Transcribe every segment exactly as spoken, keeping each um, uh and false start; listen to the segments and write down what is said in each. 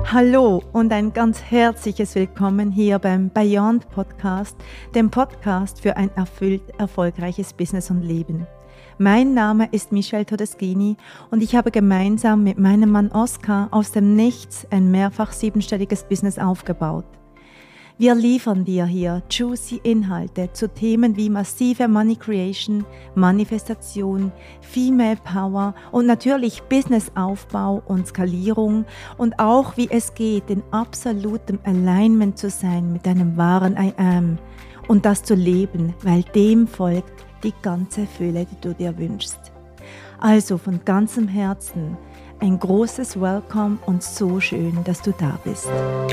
Hallo und ein ganz herzliches Willkommen hier beim Beyond Podcast, dem Podcast für ein erfüllt erfolgreiches Business und Leben. Mein Name ist Michelle Todeschini und ich habe gemeinsam mit meinem Mann Oskar aus dem Nichts ein mehrfach siebenstelliges Business aufgebaut. Wir liefern dir hier juicy Inhalte zu Themen wie massive Money Creation, Manifestation, Female Power und natürlich Businessaufbau und Skalierung und auch wie es geht, in absolutem Alignment zu sein mit deinem wahren I Am und das zu leben, weil dem folgt die ganze Fülle, die du dir wünschst. Also von ganzem Herzen ein großes Welcome und so schön, dass du da bist.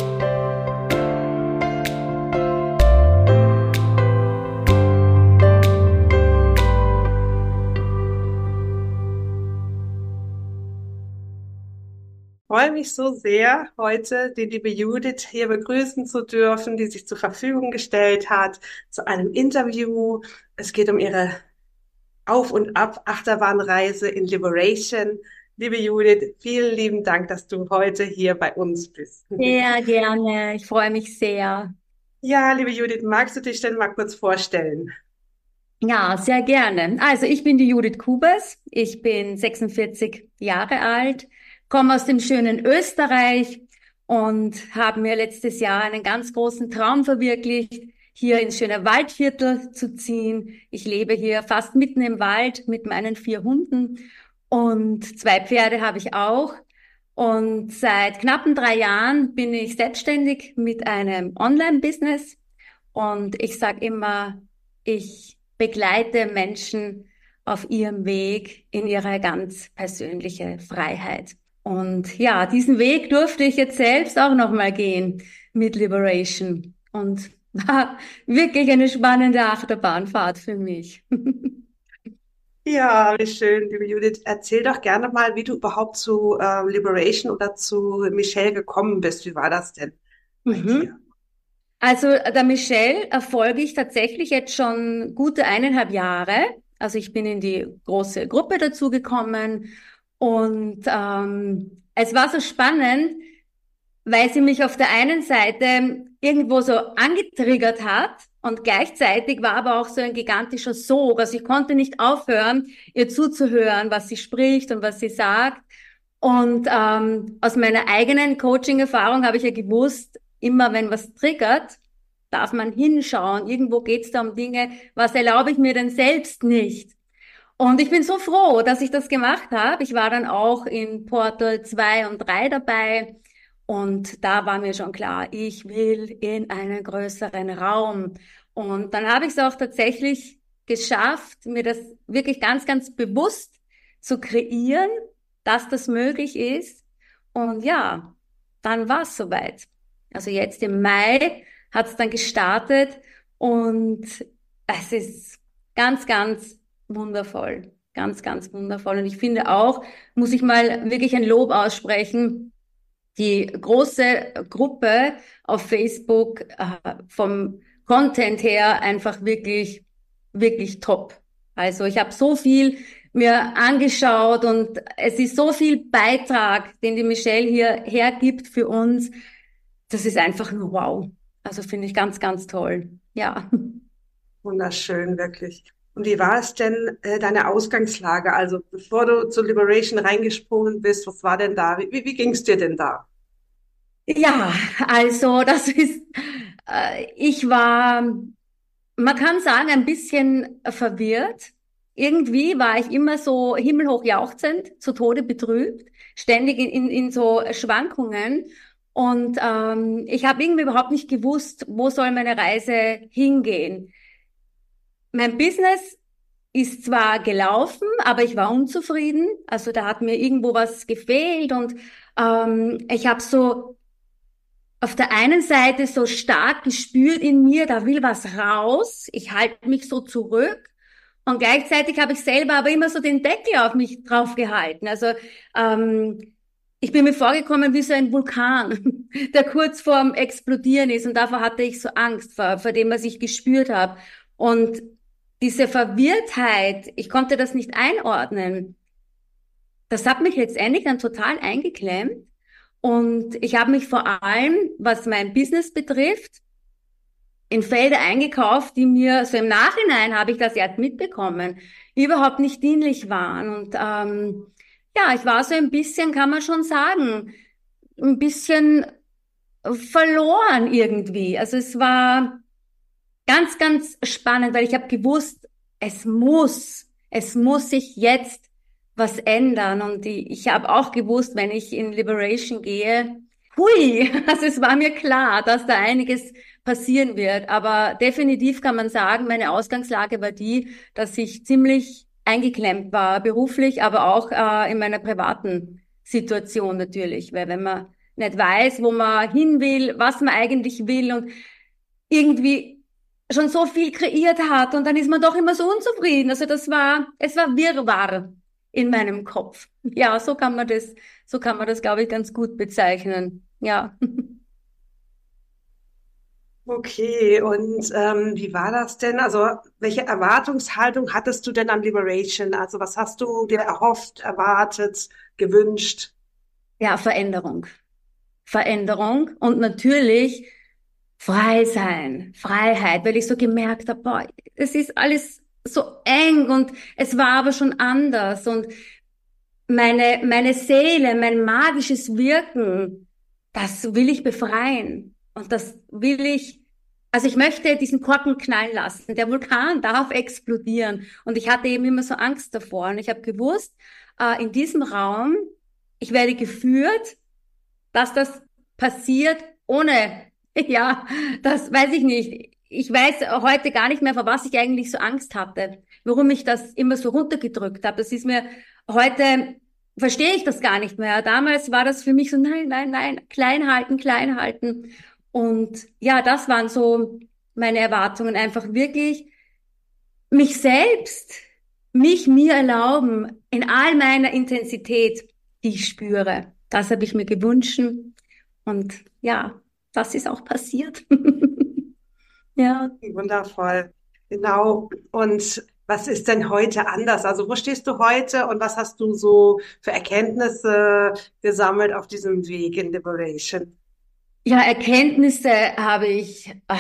Ich freue mich so sehr, heute die liebe Judith hier begrüßen zu dürfen, die sich zur Verfügung gestellt hat zu einem Interview. Es geht um ihre Auf- und Ab-Achterbahnreise in Liberation. Liebe Judith, vielen lieben Dank, dass du heute hier bei uns bist. Sehr gerne, ich freue mich sehr. Ja, liebe Judith, magst du dich denn mal kurz vorstellen? Ja, sehr gerne. Also ich bin die Judith Kubers, ich bin sechsundvierzig Jahre alt, komme aus dem schönen Österreich und habe mir letztes Jahr einen ganz großen Traum verwirklicht, hier ins schöne Waldviertel zu ziehen. Ich lebe hier fast mitten im Wald mit meinen vier Hunden und zwei Pferde habe ich auch. Und seit knappen drei Jahren bin ich selbstständig mit einem Online-Business und ich sage immer, ich begleite Menschen auf ihrem Weg in ihre ganz persönliche Freiheit. Und ja, diesen Weg durfte ich jetzt selbst auch nochmal gehen mit Liberation und war wirklich eine spannende Achterbahnfahrt für mich. Ja, wie schön, liebe Judith. Erzähl doch gerne mal, wie du überhaupt zu äh, Liberation oder zu Michelle gekommen bist. Wie war das denn bei Mhm. dir? Also der Michelle erfolge ich tatsächlich jetzt schon gute eineinhalb Jahre. Also ich bin in die große Gruppe dazugekommen und ähm, es war so spannend, weil sie mich auf der einen Seite irgendwo so angetriggert hat und gleichzeitig war aber auch so ein gigantischer Sog. Also ich konnte nicht aufhören, ihr zuzuhören, was sie spricht und was sie sagt. Und ähm, aus meiner eigenen Coaching-Erfahrung habe ich ja gewusst, immer wenn was triggert, darf man hinschauen. Irgendwo geht es da um Dinge, was erlaube ich mir denn selbst nicht? Und ich bin so froh, dass ich das gemacht habe. Ich war dann auch in Portal zwei und drei dabei. Und da war mir schon klar, ich will in einen größeren Raum. Und dann habe ich es auch tatsächlich geschafft, mir das wirklich ganz, ganz bewusst zu kreieren, dass das möglich ist. Und ja, dann war es soweit. Also jetzt im Mai hat es dann gestartet und es ist ganz, ganz wundervoll. Ganz, ganz wundervoll. Und ich finde auch, muss ich mal wirklich ein Lob aussprechen, die große Gruppe auf Facebook äh, vom Content her einfach wirklich, wirklich top. Also ich habe so viel mir angeschaut und es ist so viel Beitrag, den die Michelle hier hergibt für uns. Das ist einfach nur wow. Also finde ich ganz, ganz toll. Ja. Wunderschön, wirklich. Und wie war es denn, äh, deine Ausgangslage? Also bevor du zu Liberation reingesprungen bist, was war denn da? Wie, wie, wie ging es dir denn da? Ja, also das ist, äh, ich war, man kann sagen, ein bisschen verwirrt. Irgendwie war ich immer so himmelhoch jauchzend, zu Tode betrübt, ständig in, in, in so Schwankungen. Und ähm, ich habe irgendwie überhaupt nicht gewusst, wo soll meine Reise hingehen. Mein Business ist zwar gelaufen, aber ich war unzufrieden. Also da hat mir irgendwo was gefehlt und ähm, ich habe so auf der einen Seite so stark gespürt in mir, da will was raus. Ich halte mich so zurück. Und gleichzeitig habe ich selber aber immer so den Deckel auf mich drauf gehalten. Also ähm, ich bin mir vorgekommen wie so ein Vulkan, der kurz vorm Explodieren ist. Und davor hatte ich so Angst, vor, vor dem, was ich gespürt habe. Und diese Verwirrtheit, ich konnte das nicht einordnen. Das hat mich letztendlich dann total eingeklemmt. Und ich habe mich vor allem, was mein Business betrifft, in Felder eingekauft, die mir, so im Nachhinein habe ich das erst mitbekommen, überhaupt nicht dienlich waren. Und ähm, ja, ich war so ein bisschen, kann man schon sagen, ein bisschen verloren irgendwie. Also es war ganz, ganz spannend, weil ich habe gewusst, es muss, es muss sich jetzt was ändern. Und ich, ich habe auch gewusst, wenn ich in Liberation gehe, hui, also es war mir klar, dass da einiges passieren wird. Aber definitiv kann man sagen, meine Ausgangslage war die, dass ich ziemlich eingeklemmt war, beruflich, aber auch äh, in meiner privaten Situation natürlich. Weil wenn man nicht weiß, wo man hin will, was man eigentlich will und irgendwie schon so viel kreiert hat und dann ist man doch immer so unzufrieden. Also das war, es war Wirrwarr in meinem Kopf. Ja, so kann man das, so kann man das, glaube ich, ganz gut bezeichnen. Ja. Okay, und ähm, wie war das denn? Also, welche Erwartungshaltung hattest du denn an Liberation? Also, was hast du dir erhofft, erwartet, gewünscht? Ja, Veränderung. Veränderung und natürlich frei sein, Freiheit, weil ich so gemerkt habe, boah, es ist alles so eng und es war aber schon anders und meine, meine Seele, mein magisches Wirken, das will ich befreien und das will ich, also ich möchte diesen Korken knallen lassen. Der Vulkan darf explodieren und ich hatte eben immer so Angst davor und ich habe gewusst, äh, in diesem Raum, ich werde geführt, dass das passiert ohne, ja, das weiß ich nicht. Ich weiß heute gar nicht mehr, vor was ich eigentlich so Angst hatte, warum ich das immer so runtergedrückt habe. Das ist mir heute, verstehe ich das gar nicht mehr. Damals war das für mich so, nein, nein, nein, klein halten, klein halten. Und ja, das waren so meine Erwartungen, einfach wirklich mich selbst, mich mir erlauben, in all meiner Intensität, die ich spüre. Das habe ich mir gewünscht und ja, das ist auch passiert. Ja. Wundervoll. Genau. Und was ist denn heute anders? Also, wo stehst du heute und was hast du so für Erkenntnisse gesammelt auf diesem Weg in Liberation? Ja, Erkenntnisse habe ich äh,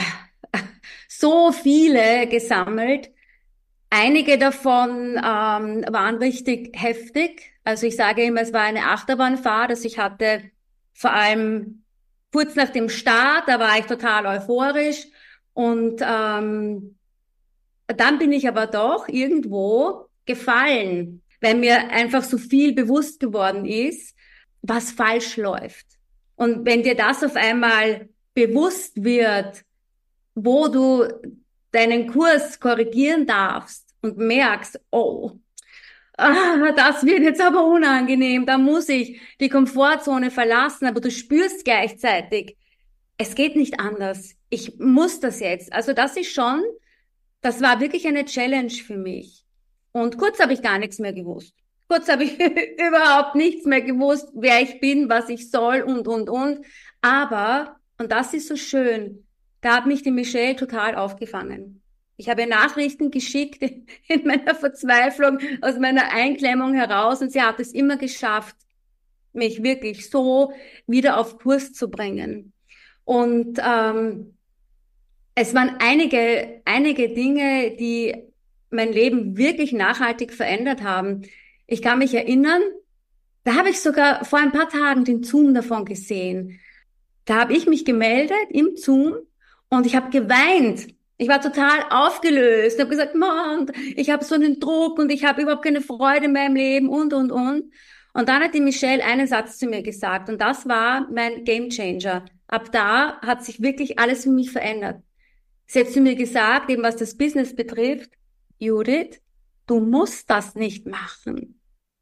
so viele gesammelt. Einige davon ähm, waren richtig heftig. Also ich sage immer, es war eine Achterbahnfahrt. Also ich hatte vor allem kurz nach dem Start, da war ich total euphorisch. Und ähm, dann bin ich aber doch irgendwo gefallen, weil mir einfach so viel bewusst geworden ist, was falsch läuft. Und wenn dir das auf einmal bewusst wird, wo du deinen Kurs korrigieren darfst und merkst, oh, ah, das wird jetzt aber unangenehm, da muss ich die Komfortzone verlassen, aber du spürst gleichzeitig, es geht nicht anders, ich muss das jetzt. Also das ist schon, das war wirklich eine Challenge für mich. Und kurz habe ich gar nichts mehr gewusst. Kurz habe ich überhaupt nichts mehr gewusst, wer ich bin, was ich soll und, und, und. Aber, und das ist so schön, da hat mich die Michelle total aufgefangen. Ich habe Nachrichten geschickt in meiner Verzweiflung, aus meiner Einklemmung heraus und sie hat es immer geschafft, mich wirklich so wieder auf Kurs zu bringen. Und ähm, es waren einige, einige Dinge, die mein Leben wirklich nachhaltig verändert haben. Ich kann mich erinnern, da habe ich sogar vor ein paar Tagen den Zoom davon gesehen. Da habe ich mich gemeldet im Zoom und ich habe geweint. Ich war total aufgelöst. Ich habe gesagt, Mann, ich habe so einen Druck und ich habe überhaupt keine Freude mehr im Leben und, und, und. Und dann hat die Michelle einen Satz zu mir gesagt und das war mein Gamechanger. Ab da hat sich wirklich alles für mich verändert. Sie hat zu mir gesagt, eben was das Business betrifft, Judith, du musst das nicht machen.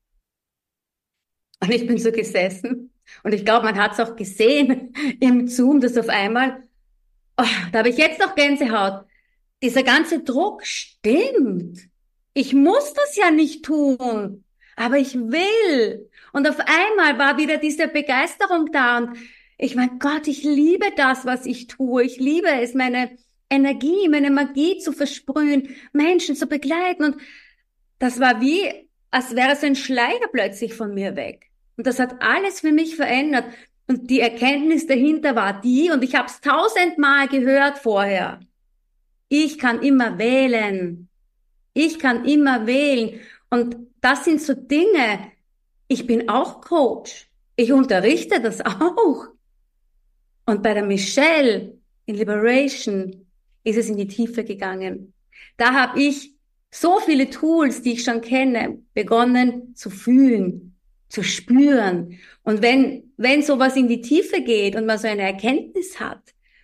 Und ich bin so gesessen und ich glaube, man hat es auch gesehen im Zoom, dass auf einmal, oh, da habe ich jetzt noch Gänsehaut. Dieser ganze Druck stimmt. Ich muss das ja nicht tun, aber ich will. Und auf einmal war wieder diese Begeisterung da und ich mein Gott, ich liebe das, was ich tue. Ich liebe es, meine Energie, meine Magie zu versprühen, Menschen zu begleiten. Und das war wie, als wäre so ein Schleier plötzlich von mir weg. Und das hat alles für mich verändert. Und die Erkenntnis dahinter war die, und ich habe es tausendmal gehört vorher, ich kann immer wählen. Ich kann immer wählen. Und das sind so Dinge, ich bin auch Coach. Ich unterrichte das auch. Und bei der Michelle in Liberation ist es in die Tiefe gegangen. Da habe ich so viele Tools, die ich schon kenne, begonnen zu fühlen, zu spüren. Und wenn, wenn sowas in die Tiefe geht und man so eine Erkenntnis hat,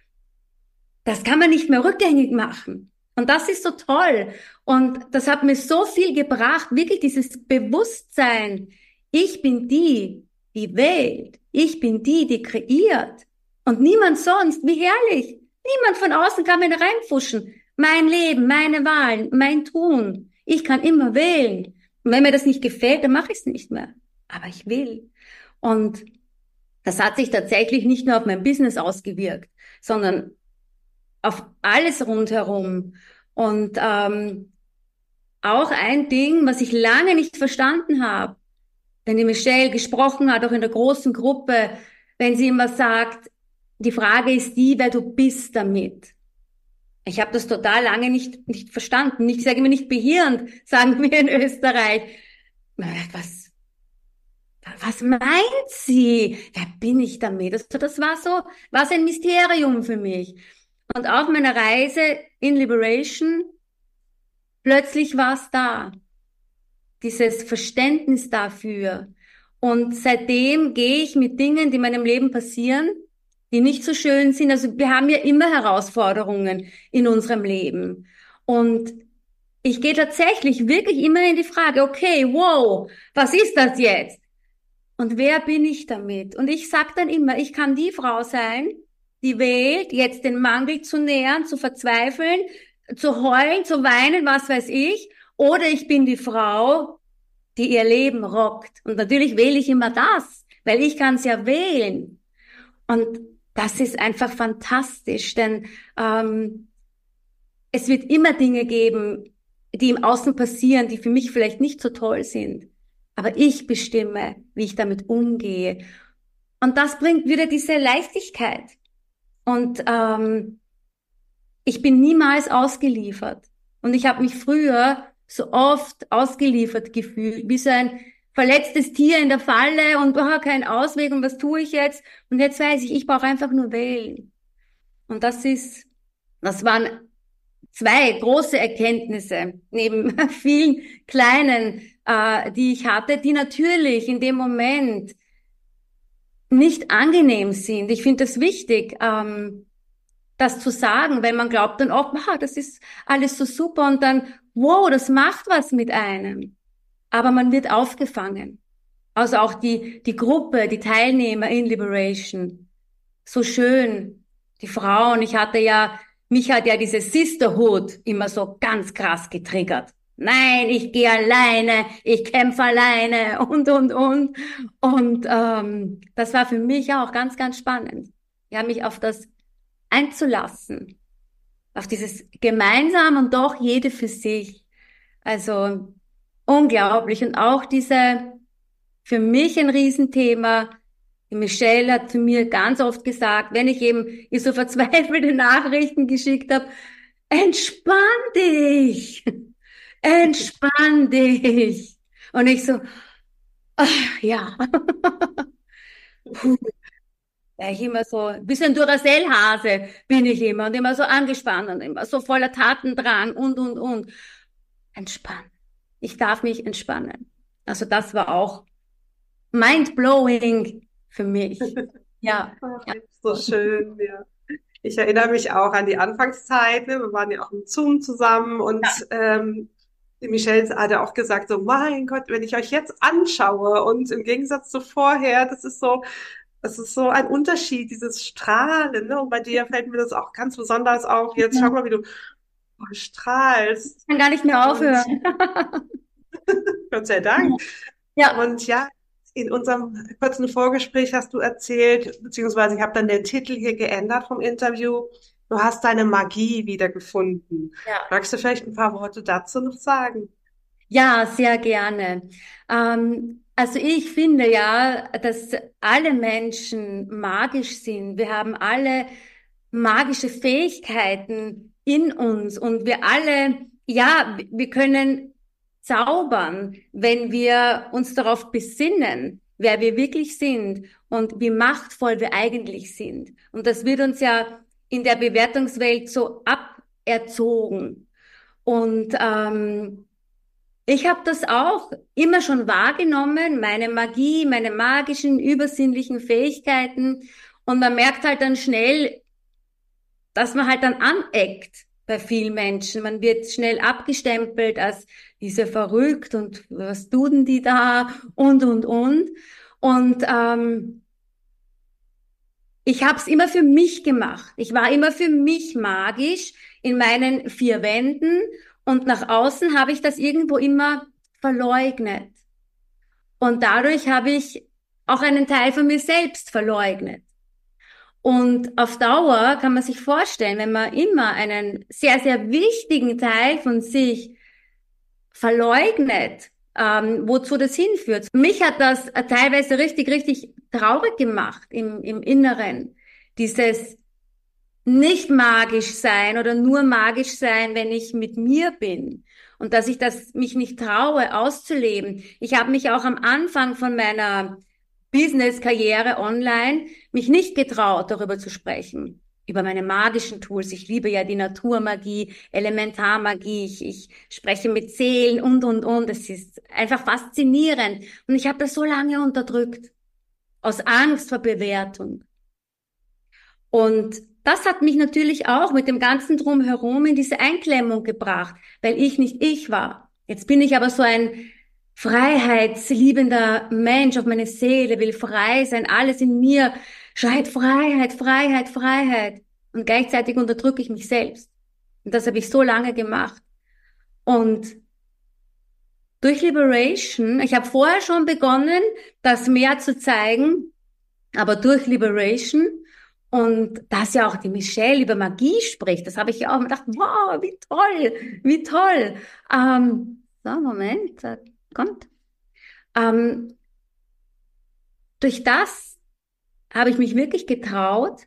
das kann man nicht mehr rückgängig machen. Und das ist so toll. Und das hat mir so viel gebracht, wirklich dieses Bewusstsein. Ich bin die, die wählt. Ich bin die, die kreiert. Und niemand sonst. Wie herrlich. Niemand von außen kann mir da reinfuschen. Mein Leben, meine Wahlen, mein Tun. Ich kann immer wählen. Und wenn mir das nicht gefällt, dann mache ich es nicht mehr. Aber ich will. Und das hat sich tatsächlich nicht nur auf mein Business ausgewirkt, sondern auf alles rundherum. Und ähm, auch ein Ding, was ich lange nicht verstanden habe, wenn die Michelle gesprochen hat, auch in der großen Gruppe, wenn sie immer sagt, die Frage ist die, wer du bist damit. Ich habe das total lange nicht nicht verstanden. Ich sage immer nicht behirnt, sagen wir in Österreich. Was, was meint sie? Wer bin ich damit? Also das war so, war so ein Mysterium für mich. Und auf meiner Reise in Liberation, plötzlich war es da. Dieses Verständnis dafür. Und seitdem gehe ich mit Dingen, die in meinem Leben passieren, die nicht so schön sind. Also wir haben ja immer Herausforderungen in unserem Leben. Und ich gehe tatsächlich wirklich immer in die Frage, okay, wow, was ist das jetzt? Und wer bin ich damit? Und ich sage dann immer, ich kann die Frau sein, die wählt, jetzt den Mangel zu nähern, zu verzweifeln, zu heulen, zu weinen, was weiß ich. Oder ich bin die Frau, die ihr Leben rockt. Und natürlich wähle ich immer das, weil ich kann es ja wählen. Und das ist einfach fantastisch, denn ähm, es wird immer Dinge geben, die im Außen passieren, die für mich vielleicht nicht so toll sind. Aber ich bestimme, wie ich damit umgehe. Und das bringt wieder diese Leichtigkeit. Und ähm, ich bin niemals ausgeliefert. Und ich habe mich früher so oft ausgeliefert gefühlt, wie so ein verletztes Tier in der Falle und oh, kein Ausweg und was tue ich jetzt? Und jetzt weiß ich, ich brauche einfach nur wählen. Und das ist, das waren zwei große Erkenntnisse neben vielen kleinen, äh, die ich hatte, die natürlich in dem Moment nicht angenehm sind. Ich finde das wichtig, ähm, das zu sagen, weil man glaubt dann auch, wow, das ist alles so super und dann, wow, das macht was mit einem. Aber man wird aufgefangen. Also auch die, die Gruppe, die Teilnehmer in Liberation. So schön. Die Frauen, ich hatte ja, mich hat ja diese Sisterhood immer so ganz krass getriggert. Nein, ich gehe alleine, ich kämpfe alleine und, und, und. Und ähm, das war für mich auch ganz, ganz spannend. Ja, mich auf das einzulassen. Auf dieses gemeinsam und doch jede für sich. Also unglaublich. Und auch diese, für mich ein Riesenthema, die Michelle hat zu mir ganz oft gesagt, wenn ich eben ihr so verzweifelte Nachrichten geschickt habe, entspann dich, entspann dich. Und ich so, ach, ja. Puh. Ja, ich immer so, ein bisschen Duracell-Hase bin ich immer und immer so angespannt und immer so voller Tatendrang und, und, und. Entspannen. Ich darf mich entspannen. Also das war auch mind-blowing für mich. Ja. Ja. So schön, ja. Ich erinnere mich auch an die Anfangszeit, ne? Wir waren ja auch im Zoom zusammen und Ja. ähm, die Michelle hat ja auch gesagt, so, mein Gott, wenn ich euch jetzt anschaue und im Gegensatz zu vorher, das ist so, das ist so ein Unterschied, dieses Strahlen, ne? Und bei dir fällt mir das auch ganz besonders auf. Jetzt schau mal, wie du oh, strahlst. Ich kann gar nicht mehr aufhören. Gott sei Dank. Ja. Und ja, in unserem kurzen Vorgespräch hast du erzählt, beziehungsweise ich habe dann den Titel hier geändert vom Interview. Du hast deine Magie wiedergefunden. Ja. Magst du vielleicht ein paar Worte dazu noch sagen? Ja, sehr gerne. Ähm, also ich finde ja, dass alle Menschen magisch sind. Wir haben alle magische Fähigkeiten in uns und wir alle, ja, wir können zaubern, wenn wir uns darauf besinnen, wer wir wirklich sind und wie machtvoll wir eigentlich sind. Und das wird uns ja in der Bewertungswelt so aberzogen. Und ähm, ich habe das auch immer schon wahrgenommen, meine Magie, meine magischen, übersinnlichen Fähigkeiten. Und man merkt halt dann schnell, dass man halt dann aneckt bei vielen Menschen. Man wird schnell abgestempelt als diese verrückt und was tun die da und, und, und. Und ähm, ich habe es immer für mich gemacht. Ich war immer für mich magisch in meinen vier Wänden und nach außen habe ich das irgendwo immer verleugnet. Und dadurch habe ich auch einen Teil von mir selbst verleugnet. Und auf Dauer kann man sich vorstellen, wenn man immer einen sehr, sehr wichtigen Teil von sich verleugnet, ähm, wozu das hinführt. Mich hat das äh, teilweise richtig, richtig traurig gemacht im, im Inneren. Dieses nicht magisch sein oder nur magisch sein, wenn ich mit mir bin. Und dass ich das mich nicht traue, auszuleben. Ich habe mich auch am Anfang von meiner Business-Karriere online mich nicht getraut, darüber zu sprechen. Über meine magischen Tools. Ich liebe ja die Naturmagie, Elementarmagie. Ich, ich spreche mit Seelen und, und, und. Es ist einfach faszinierend. Und ich habe das so lange unterdrückt. Aus Angst vor Bewertung. Und das hat mich natürlich auch mit dem ganzen Drumherum in diese Einklemmung gebracht, weil ich nicht ich war. Jetzt bin ich aber so ein freiheitsliebender Mensch, auf meine Seele, will frei sein, alles in mir schreit Freiheit, Freiheit, Freiheit. Und gleichzeitig unterdrücke ich mich selbst. Und das habe ich so lange gemacht. Und durch Liberation, ich habe vorher schon begonnen, das mehr zu zeigen, aber durch Liberation und dass ja auch die Michelle über Magie spricht, das habe ich ja auch gedacht, wow, wie toll, wie toll. Ähm, so, Moment, da kommt. Ähm, durch das habe ich mich wirklich getraut,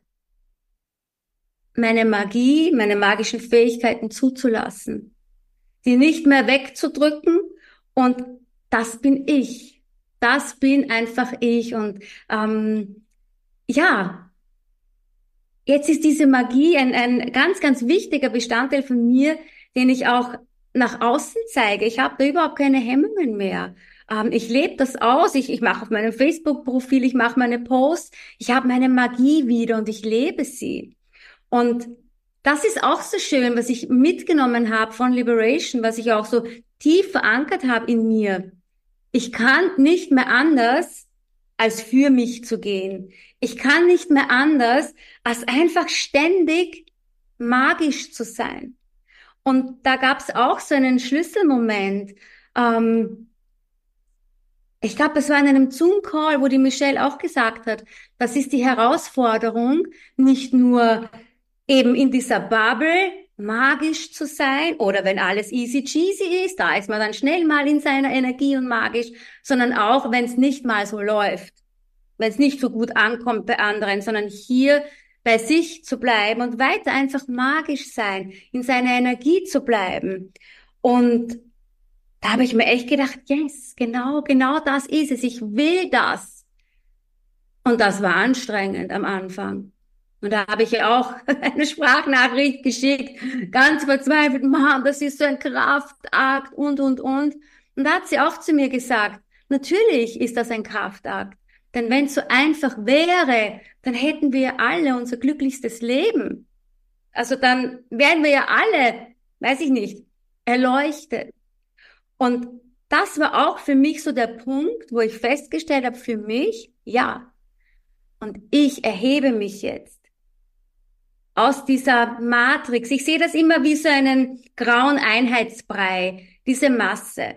meine Magie, meine magischen Fähigkeiten zuzulassen, die nicht mehr wegzudrücken und das bin ich. Das bin einfach ich und ähm, ja, jetzt ist diese Magie ein, ein ganz, ganz wichtiger Bestandteil von mir, den ich auch nach außen zeige. Ich habe da überhaupt keine Hemmungen mehr. Ähm, ich lebe das aus. Ich, ich mache auf meinem Facebook-Profil, ich mache meine Posts. Ich habe meine Magie wieder und ich lebe sie. Und das ist auch so schön, was ich mitgenommen habe von Liberation, was ich auch so tief verankert habe in mir. Ich kann nicht mehr anders, als für mich zu gehen. Ich kann nicht mehr anders, als einfach ständig magisch zu sein. Und da gab es auch so einen Schlüsselmoment. Ähm, ich glaube, das war in einem Zoom-Call, wo die Michelle auch gesagt hat, das ist die Herausforderung, nicht nur eben in dieser Bubble magisch zu sein oder wenn alles easy cheesy ist, da ist man dann schnell mal in seiner Energie und magisch, sondern auch, wenn es nicht mal so läuft, wenn es nicht so gut ankommt bei anderen, sondern hier bei sich zu bleiben und weiter einfach magisch sein, in seiner Energie zu bleiben. Und da habe ich mir echt gedacht, yes, genau, genau das ist es. Ich will das. Und das war anstrengend am Anfang. Und da habe ich ja auch eine Sprachnachricht geschickt, ganz verzweifelt, Mann, das ist so ein Kraftakt und, und, und. Und da hat sie auch zu mir gesagt, natürlich ist das ein Kraftakt. Denn wenn es so einfach wäre, dann hätten wir alle unser glücklichstes Leben. Also dann wären wir ja alle, weiß ich nicht, erleuchtet. Und das war auch für mich so der Punkt, wo ich festgestellt habe, für mich, ja. Und ich erhebe mich jetzt aus dieser Matrix. Ich sehe das immer wie so einen grauen Einheitsbrei, diese Masse.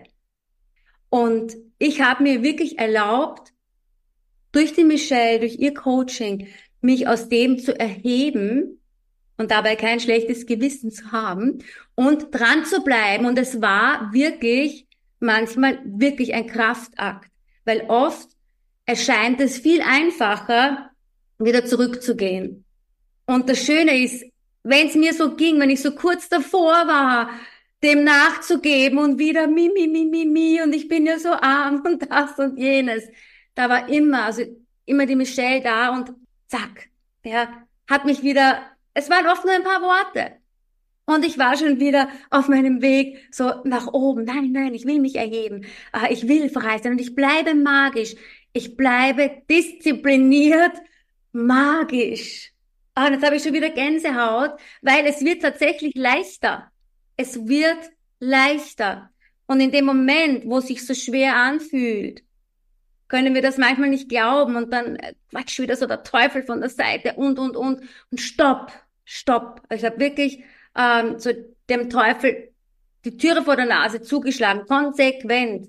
Und ich habe mir wirklich erlaubt, durch die Michelle, durch ihr Coaching, mich aus dem zu erheben und dabei kein schlechtes Gewissen zu haben und dran zu bleiben. Und es war wirklich manchmal wirklich ein Kraftakt, weil oft erscheint es viel einfacher, wieder zurückzugehen. Und das Schöne ist, wenn es mir so ging, wenn ich so kurz davor war, dem nachzugeben und wieder mi, mi, mi, mi, mi und ich bin ja so arm und das und jenes, da war immer, also immer die Michelle da und zack, ja, hat mich wieder, es waren oft nur ein paar Worte. Und ich war schon wieder auf meinem Weg so nach oben. Nein, nein, ich will mich erheben. Ah, ich will frei sein und ich bleibe magisch. Ich bleibe diszipliniert magisch. Ah, und jetzt habe ich schon wieder Gänsehaut, weil es wird tatsächlich leichter. Es wird leichter. Und in dem Moment, wo es sich so schwer anfühlt, können wir das manchmal nicht glauben und dann quatscht wieder so der Teufel von der Seite und, und, und. Und stopp, stopp. Ich habe wirklich ähm, so dem Teufel die Türe vor der Nase zugeschlagen, konsequent.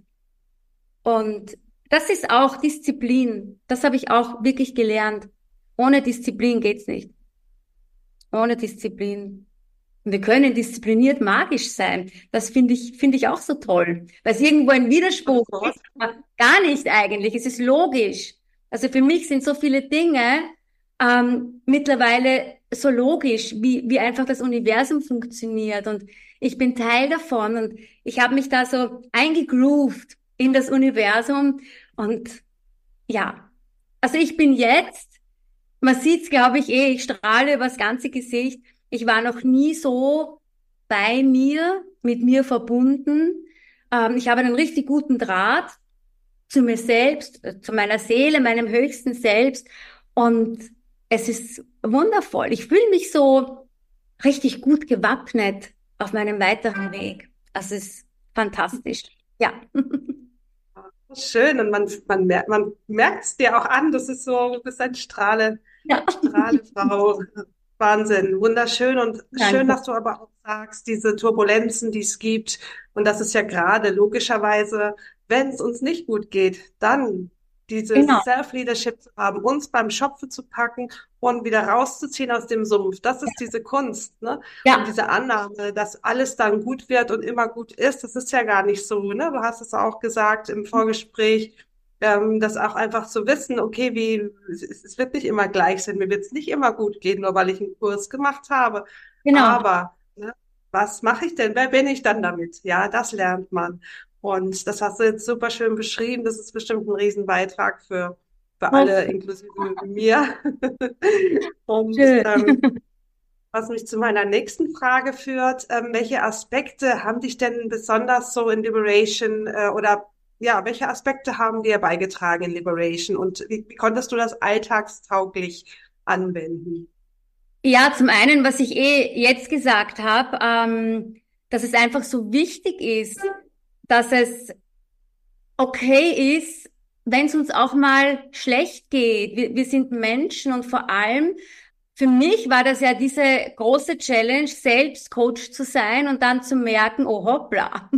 Und das ist auch Disziplin. Das habe ich auch wirklich gelernt. Ohne Disziplin geht's nicht. Ohne Disziplin. Und wir können diszipliniert magisch sein. Das finde ich, finde ich auch so toll. Weil es irgendwo ein Widerspruch ist. Gar nicht eigentlich. Es ist logisch. Also für mich sind so viele Dinge ähm, mittlerweile so logisch, wie, wie einfach das Universum funktioniert. Und ich bin Teil davon. Und ich habe mich da so eingegroovt in das Universum. Und ja, also ich bin jetzt, man sieht's, glaube ich, eh, ich strahle über das ganze Gesicht. Ich war noch nie so bei mir, mit mir verbunden. Ähm, ich habe einen richtig guten Draht zu mir selbst, zu meiner Seele, meinem höchsten Selbst. Und es ist wundervoll. Ich fühle mich so richtig gut gewappnet auf meinem weiteren Weg. Das ist fantastisch. Ja. Schön. Und man, man merkt, man merkt es dir auch an. Das ist so, du bist ein Strahle, Ja. Strahlefrau. Wahnsinn, wunderschön und Danke. schön, dass du aber auch sagst, diese Turbulenzen, die es gibt. Und das ist ja gerade logischerweise, wenn es uns nicht gut geht, dann dieses Genau. Self-Leadership zu haben, uns beim Schopfe zu packen und wieder rauszuziehen aus dem Sumpf. Das ist diese Kunst, ne? Ja. Und diese Annahme, dass alles dann gut wird und immer gut ist, das ist ja gar nicht so, ne? Du hast es auch gesagt im Vorgespräch. Ähm, das auch einfach zu wissen, okay, wie, es, es wird nicht immer gleich sein, mir wird es nicht immer gut gehen, nur weil ich einen Kurs gemacht habe. Genau. Aber ne, was mache ich denn? Wer bin ich dann damit? Ja, das lernt man. Und das hast du jetzt super schön beschrieben. Das ist bestimmt ein Riesenbeitrag für, für alle, inklusive mir. Und Schön. ähm, was mich zu meiner nächsten Frage führt, ähm, welche Aspekte haben dich denn besonders so in Liberation äh, oder ja, welche Aspekte haben dir beigetragen in Liberation und wie, wie konntest du das alltagstauglich anwenden? Ja, zum einen, was ich eh jetzt gesagt habe, ähm, dass es einfach so wichtig ist, dass es okay ist, wenn es uns auch mal schlecht geht. Wir, wir sind Menschen und vor allem für mich war das ja diese große Challenge, selbst Coach zu sein und dann zu merken, oh hoppla.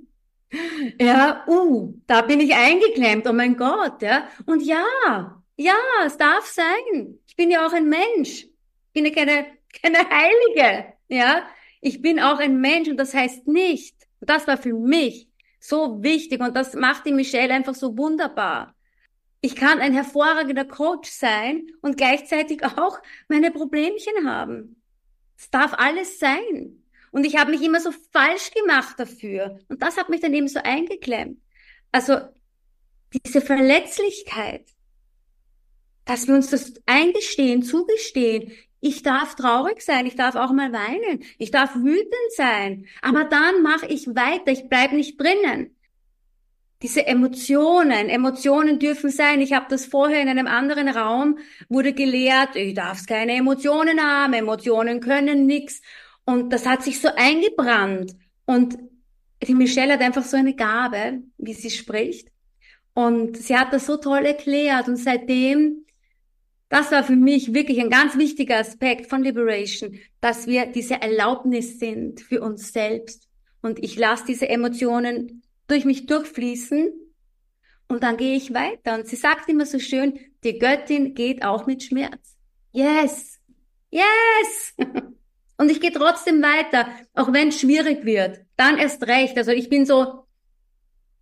Ja, uh, da bin ich eingeklemmt, oh mein Gott, ja. Und ja, ja, es darf sein. Ich bin ja auch ein Mensch. Ich bin ja keine, keine Heilige, ja. Ich bin auch ein Mensch und das heißt nicht, und das war für mich so wichtig und das macht die Michelle einfach so wunderbar. Ich kann ein hervorragender Coach sein und gleichzeitig auch meine Problemchen haben. Es darf alles sein. Und ich habe mich immer so falsch gemacht dafür. Und das hat mich dann eben so eingeklemmt. Also diese Verletzlichkeit, dass wir uns das eingestehen, zugestehen. Ich darf traurig sein, ich darf auch mal weinen, ich darf wütend sein. Aber dann mache ich weiter, ich bleib nicht drinnen. Diese Emotionen, Emotionen dürfen sein. Ich habe das vorher in einem anderen Raum, wurde gelehrt, ich darf keine Emotionen haben, Emotionen können nix. Und das hat sich so eingebrannt. Und die Michelle hat einfach so eine Gabe, wie sie spricht. Und sie hat das so toll erklärt. Und seitdem, das war für mich wirklich ein ganz wichtiger Aspekt von Liberation, dass wir diese Erlaubnis sind für uns selbst. Und ich lasse diese Emotionen durch mich durchfließen und dann gehe ich weiter. Und sie sagt immer so schön, die Göttin geht auch mit Schmerz. Yes, yes. Und ich gehe trotzdem weiter, auch wenn es schwierig wird. Dann erst recht. Also ich bin so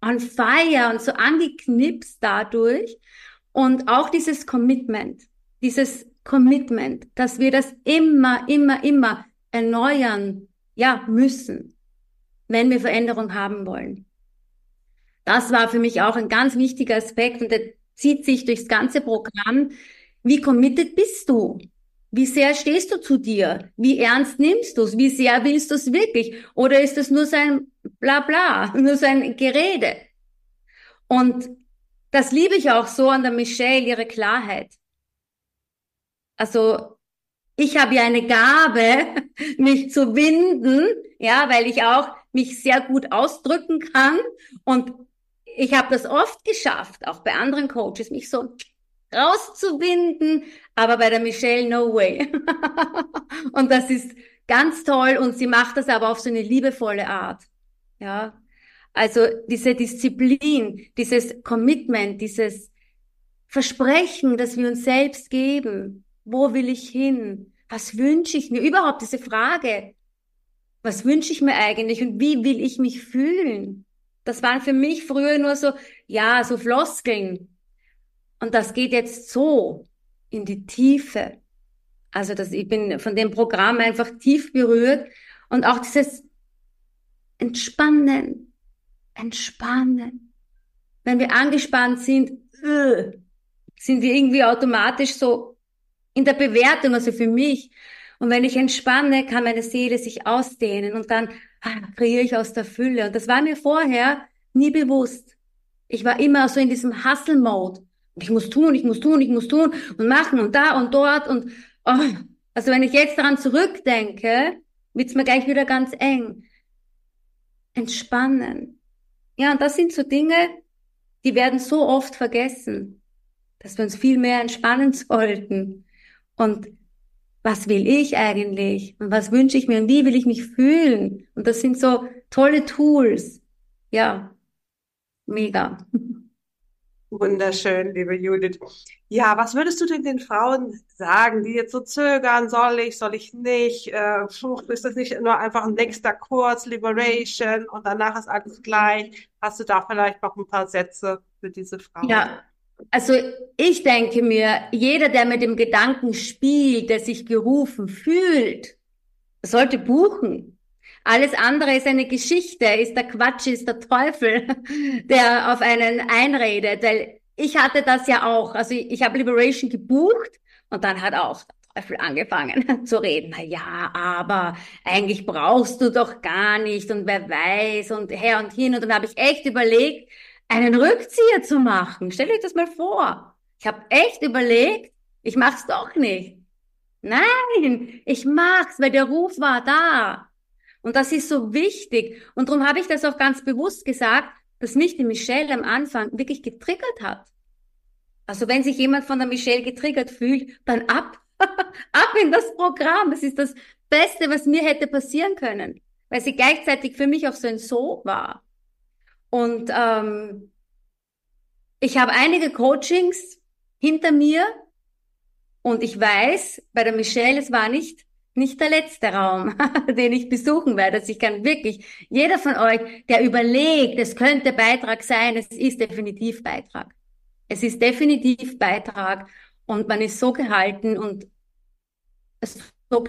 on fire und so angeknipst dadurch. Und auch dieses Commitment, dieses Commitment, dass wir das immer, immer, immer erneuern, ja, müssen, wenn wir Veränderung haben wollen. Das war für mich auch ein ganz wichtiger Aspekt und der zieht sich durchs ganze Programm. Wie committed bist du? Wie sehr stehst du zu dir? Wie ernst nimmst du es? Wie sehr willst du es wirklich? Oder ist es nur so ein Blabla, nur so ein Gerede? Und das liebe ich auch so an der Michelle, ihre Klarheit. Also ich habe ja eine Gabe, mich zu winden, ja, weil ich auch mich sehr gut ausdrücken kann. Und ich habe das oft geschafft, auch bei anderen Coaches, mich so rauszuwinden, aber bei der Michelle, no way. Und das ist ganz toll und sie macht das aber auf so eine liebevolle Art. Ja, also diese Disziplin, dieses Commitment, dieses Versprechen, das wir uns selbst geben. Wo will ich hin? Was wünsche ich mir? Überhaupt diese Frage, was wünsche ich mir eigentlich und wie will ich mich fühlen? Das waren für mich früher nur so, ja, so Floskeln. Und das geht jetzt so in die Tiefe. Also das, ich bin von dem Programm einfach tief berührt. Und auch dieses Entspannen, Entspannen. Wenn wir angespannt sind, uh, sind wir irgendwie automatisch so in der Bewertung, also für mich. Und wenn ich entspanne, kann meine Seele sich ausdehnen und dann ah, kreiere ich aus der Fülle. Und das war mir vorher nie bewusst. Ich war immer so in diesem Hustle-Mode. Ich muss tun, ich muss tun, ich muss tun und machen und da und dort. Und oh, also wenn ich jetzt daran zurückdenke, wird's mir gleich wieder ganz eng. Entspannen. Ja, und das sind so Dinge, die werden so oft vergessen, dass wir uns viel mehr entspannen sollten. Und was will ich eigentlich? Und was wünsche ich mir? Und wie will ich mich fühlen? Und das sind so tolle Tools. Ja, mega. Wunderschön, liebe Judith. Ja, was würdest du denn den Frauen sagen, die jetzt so zögern, soll ich, soll ich nicht? Äh, puh, ist das nicht nur einfach ein nächster Kurs, Liberation, und danach ist alles gleich? Hast du da vielleicht noch ein paar Sätze für diese Frauen? Ja, also ich denke mir, jeder, der mit dem Gedanken spielt, der sich gerufen fühlt, sollte buchen. Alles andere ist eine Geschichte, ist der Quatsch, ist der Teufel, der auf einen einredet. Weil ich hatte das ja auch. Also ich, ich habe Liberation gebucht und dann hat auch der Teufel angefangen zu reden. Na ja, aber eigentlich brauchst du doch gar nicht und wer weiß und her und hin. Und dann habe ich echt überlegt, einen Rückzieher zu machen. Stellt euch das mal vor. Ich habe echt überlegt, ich mach's doch nicht. Nein, ich mach's, weil der Ruf war da. Und das ist so wichtig. Und darum habe ich das auch ganz bewusst gesagt, dass mich die Michelle am Anfang wirklich getriggert hat. Also wenn sich jemand von der Michelle getriggert fühlt, dann ab. Ab in das Programm. Das ist das Beste, was mir hätte passieren können. Weil sie gleichzeitig für mich auch so ein So war. Und ähm, ich habe einige Coachings hinter mir. Und ich weiß, bei der Michelle, es war nicht nicht der letzte Raum, den ich besuchen werde. Also ich kann wirklich, jeder von euch, der überlegt, es könnte Beitrag sein, es ist definitiv Beitrag. Es ist definitiv Beitrag und man ist so gehalten und es so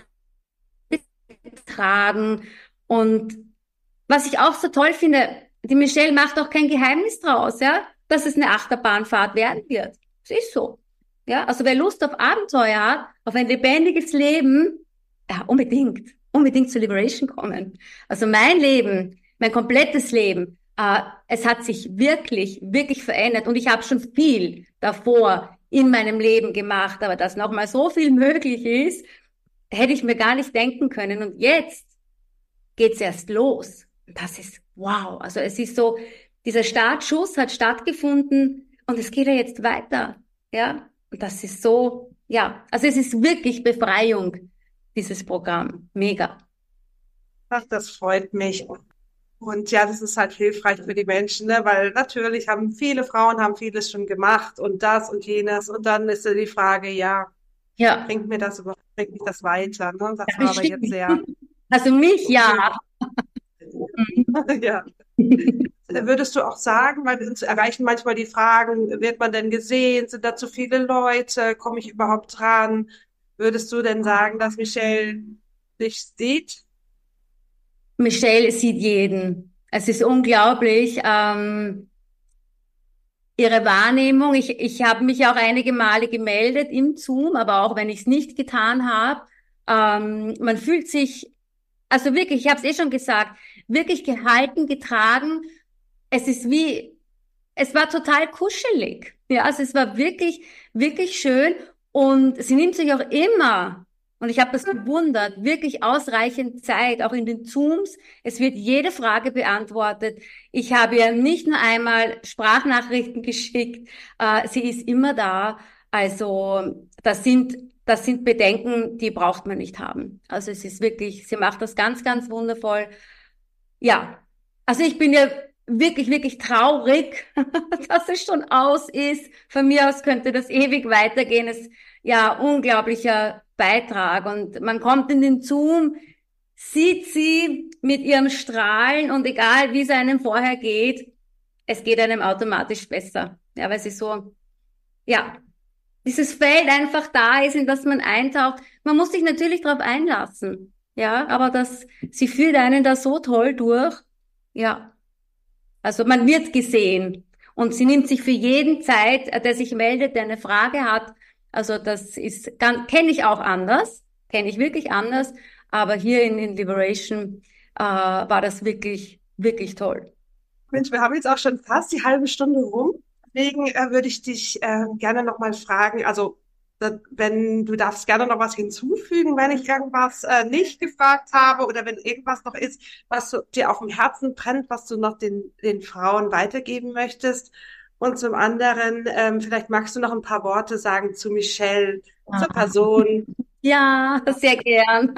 getragen. Und was ich auch so toll finde, die Michelle macht auch kein Geheimnis draus, ja, dass es eine Achterbahnfahrt werden wird. Es ist so. Ja, also wer Lust auf Abenteuer hat, auf ein lebendiges Leben, ja, unbedingt, unbedingt zur Liberation kommen. Also mein Leben, mein komplettes Leben, äh, es hat sich wirklich, wirklich verändert und ich habe schon viel davor in meinem Leben gemacht, aber dass nochmal so viel möglich ist, hätte ich mir gar nicht denken können. Und jetzt geht's erst los. Und das ist wow. Also es ist so, dieser Startschuss hat stattgefunden und es geht ja jetzt weiter. Ja, und das ist so, ja, also es ist wirklich Befreiung, dieses Programm. Mega. Ach, das freut mich. Und ja, das ist halt hilfreich für die Menschen, ne? Weil natürlich haben viele Frauen haben vieles schon gemacht und das und jenes. Und dann ist ja die Frage, ja, Ja, bringt mir das überhaupt, bringt mich das weiter? Ne? Das ja, war aber bestimmt. jetzt sehr, Also mich ja. ja. Würdest du auch sagen, weil uns erreichen manchmal die Fragen, wird man denn gesehen? Sind da zu viele Leute? Komme ich überhaupt dran? Würdest du denn sagen, dass Michelle dich sieht? Michelle sieht jeden. Es ist unglaublich, ähm, ihre Wahrnehmung. Ich, ich habe mich auch einige Male gemeldet im Zoom, aber auch wenn ich es nicht getan habe, ähm, man fühlt sich, also wirklich, ich habe es eh schon gesagt, wirklich gehalten, getragen. Es ist wie, es war total kuschelig. Ja, also es war wirklich, wirklich schön. Und sie nimmt sich auch immer, und ich habe das bewundert, wirklich ausreichend Zeit, auch in den Zooms. Es wird jede Frage beantwortet. Ich habe ihr nicht nur einmal Sprachnachrichten geschickt. Äh, sie ist immer da. Also das sind, das sind Bedenken, die braucht man nicht haben. Also es ist wirklich, sie macht das ganz, ganz wundervoll. Ja, also ich bin ja wirklich, wirklich traurig, dass es schon aus ist. Von mir aus könnte das ewig weitergehen. Es ist ja unglaublicher Beitrag und man kommt in den Zoom, sieht sie mit ihrem Strahlen und egal wie es einem vorher geht, es geht einem automatisch besser. Ja, weil sie so, ja, dieses Feld einfach da ist, in das man eintaucht. Man muss sich natürlich darauf einlassen. Ja, aber das, sie führt einen da so toll durch. Ja. Also man wird gesehen und sie nimmt sich für jeden Zeit, der sich meldet, der eine Frage hat. Also das ist, kenne ich auch anders, kenne ich wirklich anders, aber hier in, in Liberation äh, war das wirklich, wirklich toll. Mensch, wir haben jetzt auch schon fast die halbe Stunde rum. Deswegen äh, würde ich dich äh, gerne nochmal fragen, also da, wenn du darfst gerne noch was hinzufügen, wenn ich irgendwas äh, nicht gefragt habe oder wenn irgendwas noch ist, was so, dir auf dem Herzen brennt, was du noch den, den Frauen weitergeben möchtest. Und zum anderen, ähm, vielleicht magst du noch ein paar Worte sagen zu Michelle, zur Person. Ja, sehr gern.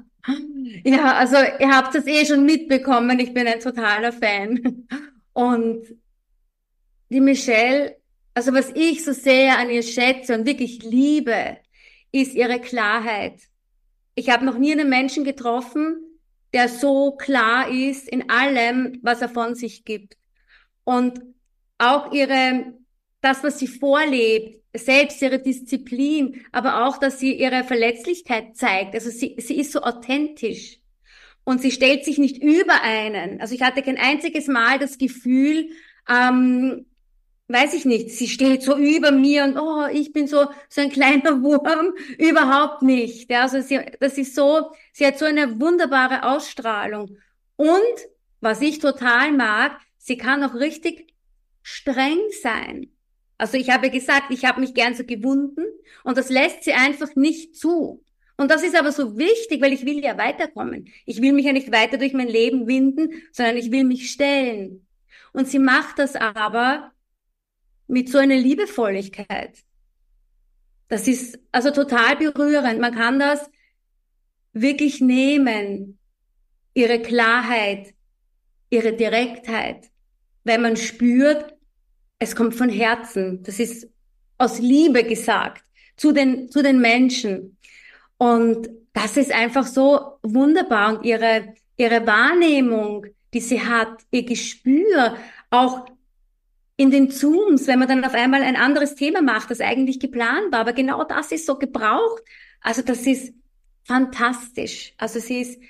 Ja, also ihr habt es eh schon mitbekommen, ich bin ein totaler Fan. Und die Michelle, also was ich so sehr an ihr schätze und wirklich liebe, ist ihre Klarheit. Ich habe noch nie einen Menschen getroffen, der so klar ist in allem, was er von sich gibt. Und auch ihre, das, was sie vorlebt, selbst ihre Disziplin, aber auch, dass sie ihre Verletzlichkeit zeigt. Also sie, sie ist so authentisch. Und sie stellt sich nicht über einen. Also ich hatte kein einziges Mal das Gefühl, ähm, weiß ich nicht, sie steht so über mir und oh, ich bin so so ein kleiner Wurm, überhaupt nicht. Ja, also sie, das ist so, sie hat so eine wunderbare Ausstrahlung. Und was ich total mag, sie kann auch richtig streng sein. Also ich habe gesagt, ich habe mich gern so gewunden und das lässt sie einfach nicht zu. Und das ist aber so wichtig, weil ich will ja weiterkommen. Ich will mich ja nicht weiter durch mein Leben winden, sondern ich will mich stellen. Und sie macht das aber mit so einer Liebevolligkeit. Das ist also total berührend. Man kann das wirklich nehmen, ihre Klarheit, ihre Direktheit, weil man spürt, es kommt von Herzen. Das ist aus Liebe gesagt zu den, zu den Menschen. Und das ist einfach so wunderbar. Und ihre, ihre Wahrnehmung, die sie hat, ihr Gespür, auch in den Zooms, wenn man dann auf einmal ein anderes Thema macht, das eigentlich geplant war, aber genau das ist so gebraucht. Also das ist fantastisch. Also sie ist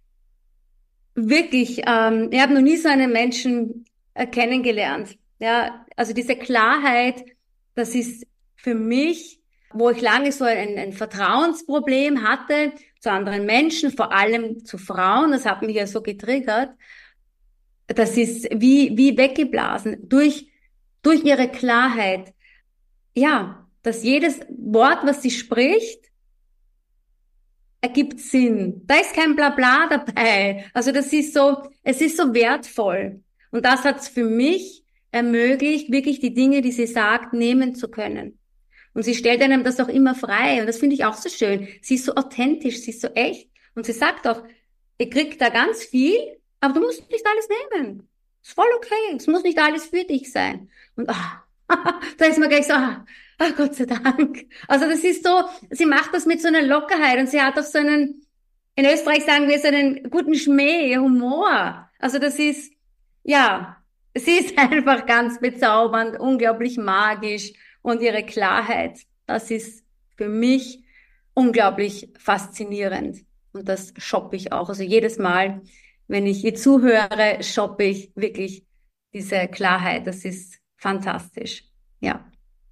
wirklich, ähm, ich habe noch nie so einen Menschen äh, kennengelernt. Ja, also diese Klarheit, das ist für mich, wo ich lange so ein, ein Vertrauensproblem hatte zu anderen Menschen, vor allem zu Frauen, das hat mich ja so getriggert. Das ist wie wie weggeblasen durch durch ihre Klarheit. Ja, dass jedes Wort, was sie spricht, ergibt Sinn. Da ist kein Blabla dabei. Also das ist so, es ist so wertvoll. Und das hat's für mich ermöglicht, wirklich die Dinge, die sie sagt, nehmen zu können. Und sie stellt einem das auch immer frei. Und das finde ich auch so schön. Sie ist so authentisch, sie ist so echt. Und sie sagt auch, ihr kriegt da ganz viel, aber du musst nicht alles nehmen. Ist voll okay. Es muss nicht alles für dich sein. Und ah, da ist man gleich so, ah, ah, Gott sei Dank. Also das ist so, sie macht das mit so einer Lockerheit und sie hat auch so einen, in Österreich sagen wir, so einen guten Schmäh, Humor. Also das ist, ja, sie ist einfach ganz bezaubernd, unglaublich magisch und ihre Klarheit, das ist für mich unglaublich faszinierend. Und das shoppe ich auch. Also jedes Mal, wenn ich ihr zuhöre, shoppe ich wirklich diese Klarheit. Das ist fantastisch. Ja.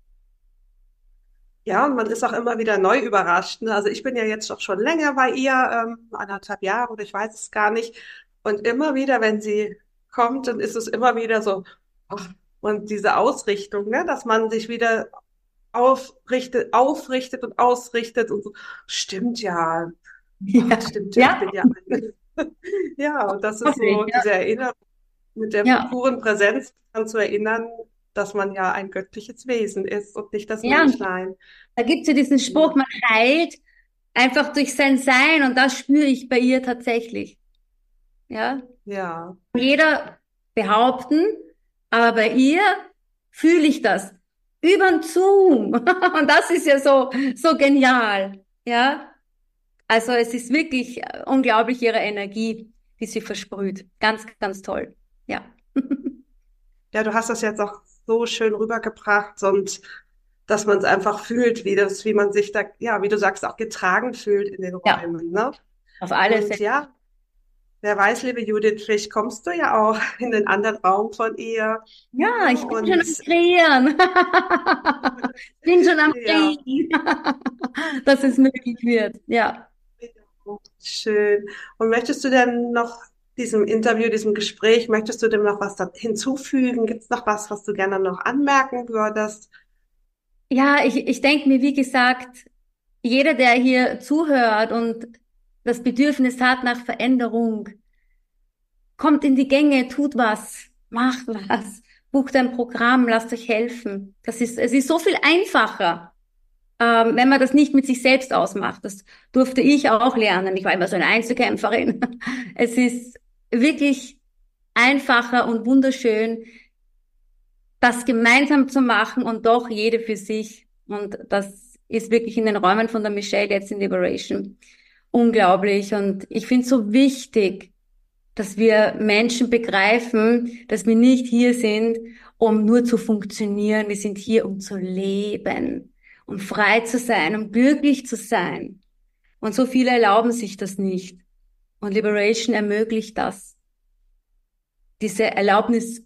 Ja, und man ist auch immer wieder neu überrascht. Ne? Also ich bin ja jetzt auch schon länger bei ihr, ähm, anderthalb Jahre oder ich weiß es gar nicht. Und immer wieder, wenn sie kommt, dann ist es immer wieder so, ach, und diese Ausrichtung, ne? Dass man sich wieder aufrichtet, aufrichtet und ausrichtet und so, stimmt ja, ach, Ja. stimmt ja, ich Ja, bin ja. Ja, und das ist wirklich, so ja. diese Erinnerung mit der Ja. puren Präsenz daran zu erinnern, dass man ja ein göttliches Wesen ist und nicht das Ja. Menschlein. Da gibt's ja diesen Ja, Spruch, man heilt einfach durch sein Sein und das spüre ich bei ihr tatsächlich. Ja. ja, Jeder behaupten, aber bei ihr fühle ich das. Über den Zoom. Und das ist ja so, so genial. Ja. Also es ist wirklich äh, unglaublich ihre Energie, die sie versprüht. Ganz, ganz toll. Ja. ja, du hast das jetzt auch so schön rübergebracht und dass man es einfach fühlt, wie das, wie man sich da, ja, wie du sagst, auch getragen fühlt in den Ja, Räumen, ne? auf alle Und Fälle. ja, wer weiß, liebe Judith, vielleicht kommst du ja auch in den anderen Raum von ihr, Ja, ne? ich bin schon Und am Kreieren. Ich bin schon am ja, Kreieren, dass es möglich wird. Ja. schön. Und möchtest du denn noch diesem Interview, diesem Gespräch, möchtest du dem noch was da hinzufügen? Gibt es noch was, was du gerne noch anmerken würdest? Ja, ich, ich denke mir, wie gesagt, jeder, der hier zuhört und das Bedürfnis hat nach Veränderung, kommt in die Gänge, tut was, macht was, bucht ein Programm, lasst euch helfen. Das ist, es ist so viel einfacher, ähm, wenn man das nicht mit sich selbst ausmacht. Das durfte ich auch lernen. Ich war immer so eine Einzelkämpferin. Es ist wirklich einfacher und wunderschön, das gemeinsam zu machen und doch jede für sich. Und das ist wirklich in den Räumen von der Michelle jetzt in Liberation unglaublich. Und ich finde es so wichtig, dass wir Menschen begreifen, dass wir nicht hier sind, um nur zu funktionieren. Wir sind hier, um zu leben, um frei zu sein, um glücklich zu sein. Und so viele erlauben sich das nicht. Und Liberation ermöglicht das. Diese Erlaubnis,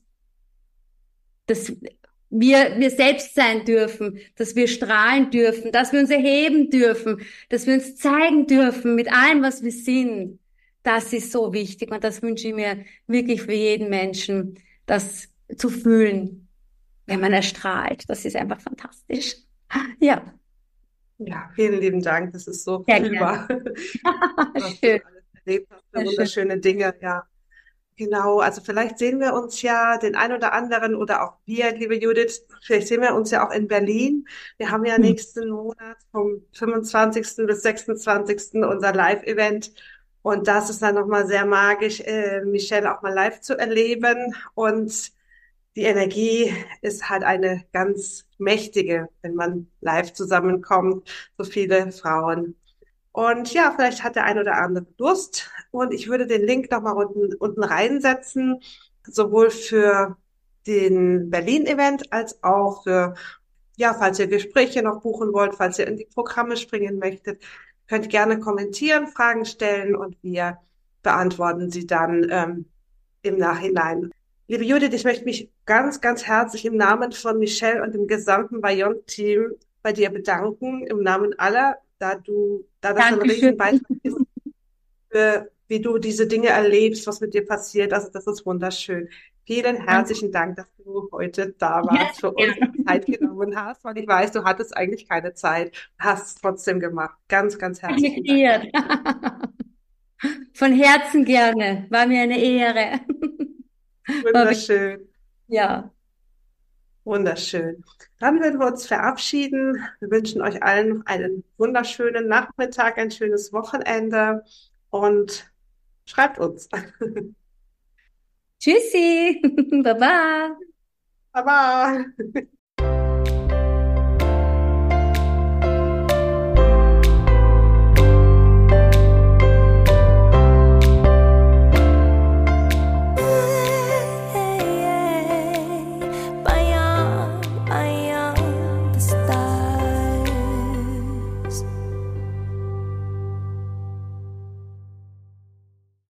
dass wir, wir selbst sein dürfen, dass wir strahlen dürfen, dass wir uns erheben dürfen, dass wir uns zeigen dürfen mit allem, was wir sind. Das ist so wichtig und das wünsche ich mir wirklich für jeden Menschen, das zu fühlen, wenn man erstrahlt. Das ist einfach fantastisch. Ja, Ja, vielen lieben Dank. Das ist so sehr gerne. fühlbar, was du Schön, alles erlebt hast für sehr schön. wunderschöne Dinge. Ja, genau. Also vielleicht sehen wir uns ja den ein oder anderen oder auch wir, liebe Judith, vielleicht sehen wir uns ja auch in Berlin. Wir haben ja Hm. nächsten Monat vom fünfundzwanzigsten bis sechsundzwanzigsten unser Live-Event. Und das ist dann nochmal sehr magisch, äh, Michelle auch mal live zu erleben. Und die Energie ist halt eine ganz mächtige, wenn man live zusammenkommt, so viele Frauen. Und ja, vielleicht hat der ein oder andere Lust. Und ich würde den Link nochmal unten, unten reinsetzen, sowohl für den Berlin-Event als auch für, ja, falls ihr Gespräche noch buchen wollt, falls ihr in die Programme springen möchtet, könnt gerne kommentieren, Fragen stellen und wir beantworten sie dann ähm, im Nachhinein. Liebe Judith, ich möchte mich ganz, ganz herzlich im Namen von Michelle und dem gesamten Beyond-Team bei dir bedanken, im Namen aller, da du, da das ein Dankeschön. Riesenbeitrag ist, für, wie du diese Dinge erlebst, was mit dir passiert. Also das ist wunderschön. Vielen Danke. herzlichen Dank, dass du heute da Ja, warst, für uns gerne. Zeit genommen hast, weil ich weiß, du hattest eigentlich keine Zeit, hast es trotzdem gemacht. Ganz, ganz herzlichen Dank. Reflektiert. Von Herzen gerne. War mir eine Ehre. War wirklich, Wunderschön. ja. Wunderschön. Dann würden wir uns verabschieden. Wir wünschen euch allen noch einen wunderschönen Nachmittag, ein schönes Wochenende und schreibt uns. Tschüssi. Baba. Baba.